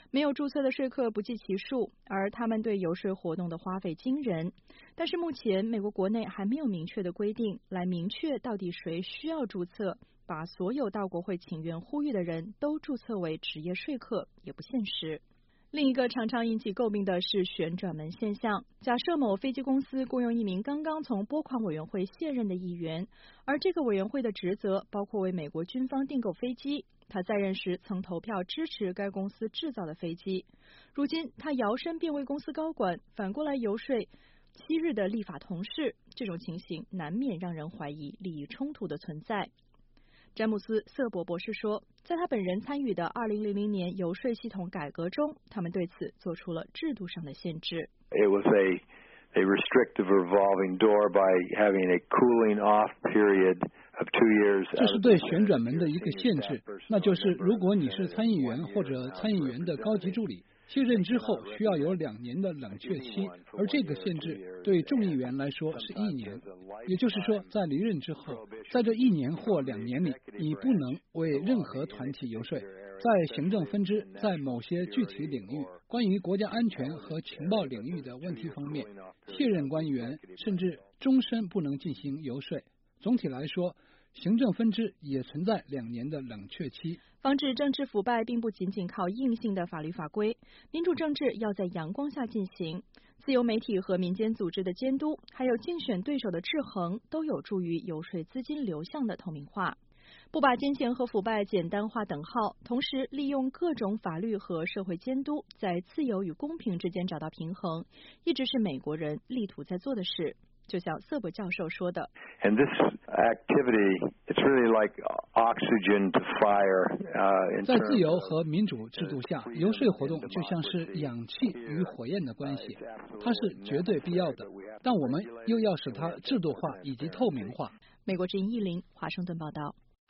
没有注册的说客不计其数，而他们对游说活动的花费惊人。但是目前美国国内还没有明确的规定来明确到底谁需要注册，把所有到国会请愿呼吁的人都注册为职业说客也不现实。另一个常常引起诟病的是旋转门现象。假设某飞机公司雇佣一名刚刚从拨款委员会卸任的议员，而这个委员会的职责包括为美国军方订购飞机，他在任时曾投票支持该公司制造的飞机，如今他摇身变为公司高管，反过来游说昔日的立法同事，这种情形难免让人怀疑利益冲突的存在。詹姆斯·瑟伯博士说，在他本人参与的二零零零年游说系统改革中，他们对此做出了制度上的限制。 It was a, a restrictive revolving door by having a cooling off period of two years. 这是对旋转门的一个限制，那就是如果你是参议员或者参议员的高级助理，卸任之后需要有两年的冷却期，而这个限制对众议员来说是一年。也就是说，在离任之后，在这一年或两年里，你不能为任何团体游说。在行政分支，在某些具体领域，关于国家安全和情报领域的问题方面，卸任官员甚至终身不能进行游说。总体来说，行政分支也存在两年的冷却期。 防止政治腐败并不仅仅靠硬性的法律法规，民主政治要在阳光下进行。自由媒体和民间组织的监督，还有竞选对手的制衡，都有助于游说资金流向的透明化。不把金钱和腐败简单划等号，同时利用各种法律和社会监督，在自由与公平之间找到平衡，一直是美国人力图在做的事。就像瑟伯教授说的 And this activity, it's really like oxygen to fire. Uh, 在自由和民主制度下，游说活动就像是氧气与火焰的关系，它是绝对必要的，但我们又要使它制度化以及透明化。 美国之音一零华盛顿报道。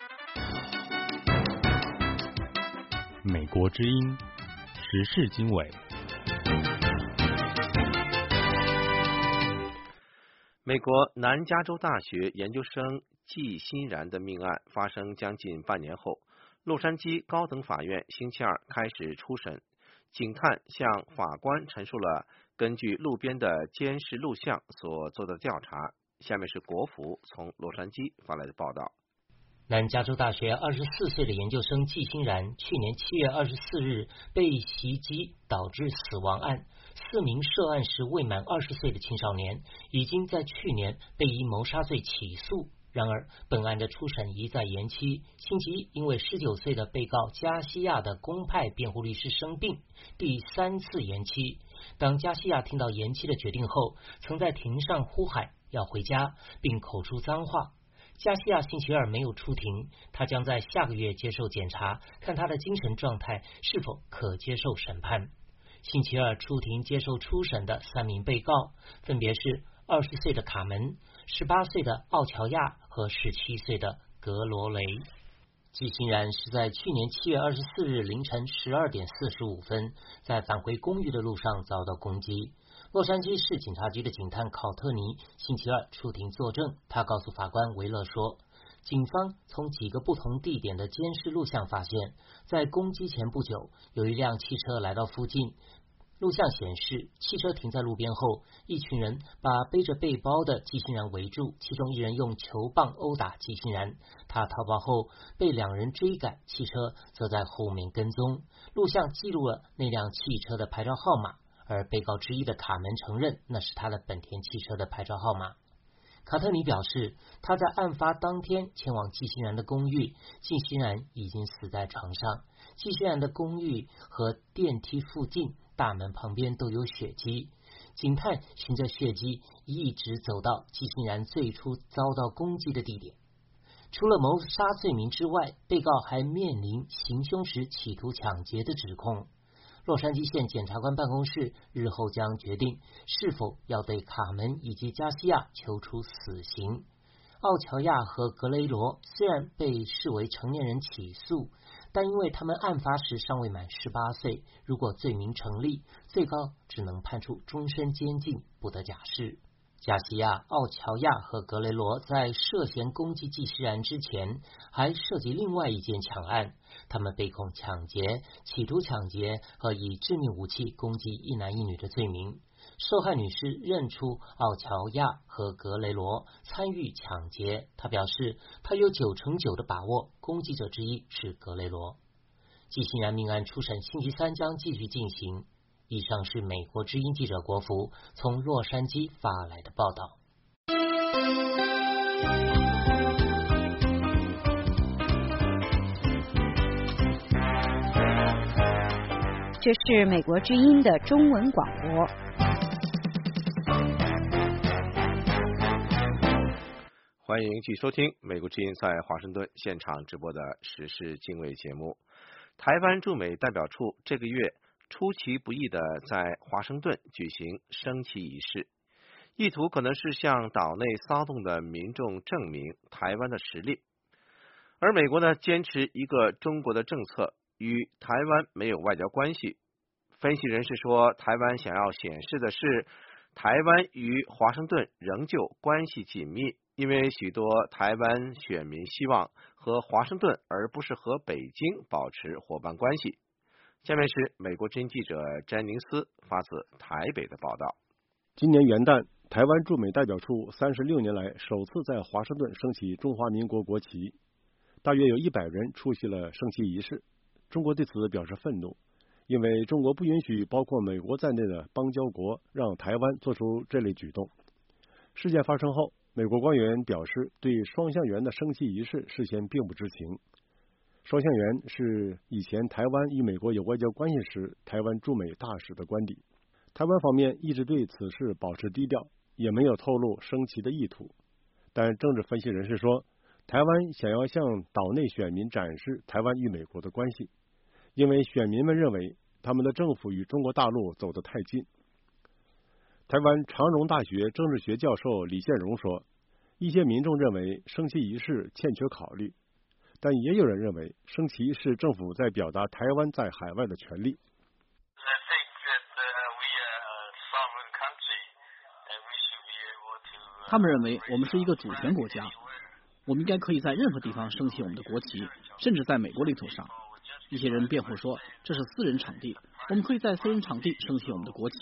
美国之音时事经纬。 美国南加州大学研究生季欣然的命案发生将近半年后，洛杉矶高等法院星期二开始初审。警探向法官陈述了根据路边的监视录像所做的调查。下面是国福从洛杉矶发来的报道。 南加州大学二十四岁的研究生季欣然去年七月二十四日被袭击导致死亡案，四名涉案时未满二十岁的青少年已经在去年被以谋杀罪起诉。然而本案的初审一再延期，星期一因为十九岁的被告加西亚的公派辩护律师生病，第三次延期。当加西亚听到延期的决定后，曾在庭上呼喊要回家，并口出脏话。加西亚星期二没有出庭，他将在下个月接受检查，看他的精神状态是否可接受审判。星期二出庭接受初审的三名被告分别是二十岁的卡门、十八岁的奥乔亚和十七岁的格罗雷。季欣然是在去年七月二十四日凌晨十二点四十五分在返回公寓的路上遭到攻击。洛杉矶市警察局的警探考特尼星期二出庭作证，他告诉法官维勒说，警方从几个不同地点的监视录像发现，在攻击前不久，有一辆汽车来到附近。录像显示，汽车停在路边后，一群人把背着背包的季欣然围住，其中一人用球棒殴打季欣然，他逃跑后被两人追赶，汽车则在后面跟踪。录像记录了那辆汽车的牌照号码，而被告之一的卡门承认那是他的本田汽车的牌照号码。卡特尼表示，他在案发当天前往季欣然的公寓，季欣然已经死在床上。季欣然的公寓和电梯附近大门旁边都有血迹，警探循着血迹一直走到季欣然最初遭到攻击的地点。除了谋杀罪名之外，被告还面临行凶时企图抢劫的指控。洛杉矶县检察官办公室日后将决定是否要对卡门以及加西亚求处死刑。奥乔亚和格雷罗虽然被视为成年人起诉，但因为他们案发时尚未满十八岁，如果罪名成立，最高只能判处终身监禁，不得假释。 加西亚、奥乔亚和格雷罗在涉嫌攻击纪熙然之前，还涉及另外一件抢案，他们被控抢劫、企图抢劫和以致命武器攻击一男一女的罪名。受害女士认出奥乔亚和格雷罗参与抢劫，她表示她有九成九的把握攻击者之一是格雷罗。纪熙然命案初审星期三将继续进行。以上是美国之音记者国福从洛杉矶发来的报道。 这是美国之音的中文广播。 欢迎继续收听美国之音在华盛顿现场直播的时事经纬节目。台湾驻美代表处这个月出其不意地在华盛顿举行升旗仪式，意图可能是向岛内骚动的民众证明台湾的实力。而美国呢，坚持一个中国的政策，与台湾没有外交关系。分析人士说，台湾想要显示的是台湾与华盛顿仍旧关系紧密，因为许多台湾选民希望和华盛顿而不是和北京保持伙伴关系。下面是美国之音记者詹宁斯发自台北的报道。 今年元旦，台湾驻美代表处三十六年来首次在华盛顿升起中华民国国旗，大约有一百人出席了升旗仪式。中国对此表示愤怒，因为中国不允许包括美国在内的邦交国让台湾做出这类举动。事件发生后，美国官员表示对双向园的升旗仪式事先并不知情。双向园是以前台湾与美国有外交关系时台湾驻美大使的官邸。台湾方面一直对此事保持低调，也没有透露升旗的意图。但政治分析人士说，台湾想要向岛内选民展示台湾与美国的关系，因为选民们认为他们的政府与中国大陆走得太近。台湾长荣大学政治学教授李宪荣说，一些民众认为升旗仪式欠缺考虑，但也有人认为升旗是政府在表达台湾在海外的权利。 他们认为我们是一个主权国家，我们应该可以在任何地方升起我们的国旗，甚至在美国领土上。一些人辩护说这是私人场地，我们可以在私人场地升起我们的国旗。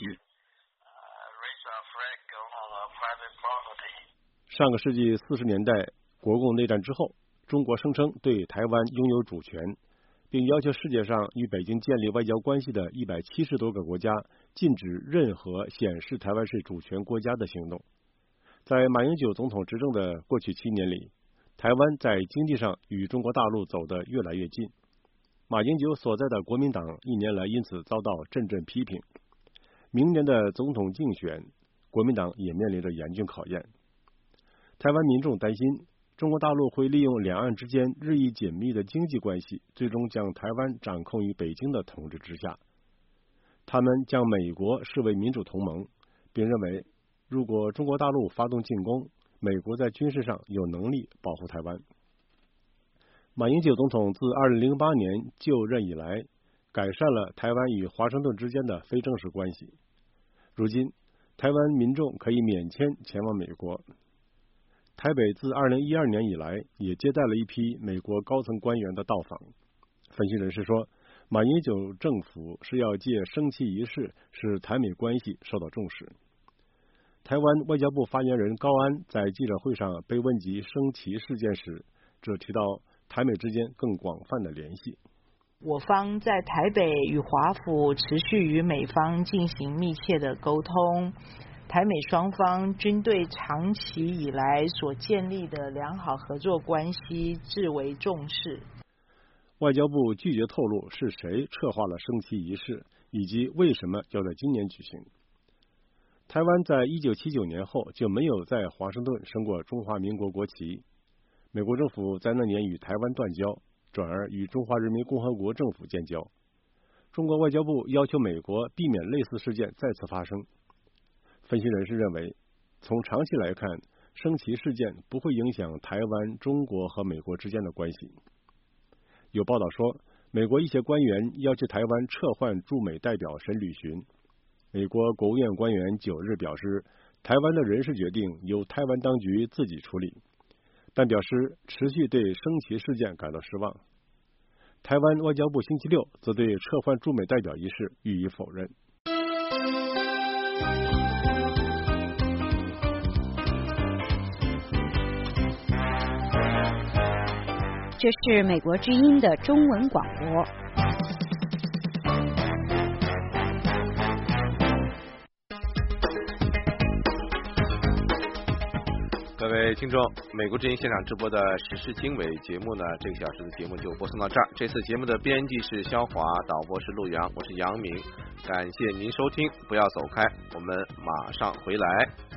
上个世纪四十年代国共内战之后，中国声称对台湾拥有主权，并要求世界上与北京建立外交关系的一百七十多个国家禁止任何显示台湾是主权国家的行动。在马英九总统执政的过去七年里，台湾在经济上与中国大陆走得越来越近。马英九所在的国民党一年来因此遭到阵阵批评。明年的总统竞选，国民党也面临着严峻考验。台湾民众担心中国大陆会利用两岸之间日益紧密的经济关系，最终将台湾掌控于北京的统治之下。他们将美国视为民主同盟，并认为如果中国大陆发动进攻，美国在军事上有能力保护台湾。马英九总统自二零零八年就任以来，改善了台湾与华盛顿之间的非正式关系。如今，台湾民众可以免签前往美国。台北自二零一二年以来，也接待了一批美国高层官员的到访。分析人士说，马英九政府是要借升旗仪式使台美关系受到重视。台湾外交部发言人高安在记者会上被问及升旗事件时，只提到台美之间更广泛的联系。 我方在台北与华府持续与美方进行密切的沟通，台美双方均对长期以来所建立的良好合作关系至为重视。 外交部拒绝透露是谁策划了升旗仪式，以及为什么要在今年举行。台湾在一九七九年后就没有在华盛顿升过中华民国国旗。美国政府在那年与台湾断交，转而与中华人民共和国政府建交。中国外交部要求美国避免类似事件再次发生。分析人士认为，从长期来看，升旗事件不会影响台湾、中国和美国之间的关系。有报道说，美国一些官员要求台湾撤换驻美代表沈履巡。美国国务院官员九日表示， 台湾的人事决定由台湾当局自己处理，但表示持续对升旗事件感到失望。台湾外交部星期六则对撤换驻美代表一事予以否认。 这是美国之音的中文广播。 各位听众，美国之音现场直播的时事经纬节目呢，这个小时的节目就播送到这儿。这次节目的编辑是肖华，导播是陆阳，我是杨明，感谢您收听，不要走开，我们马上回来。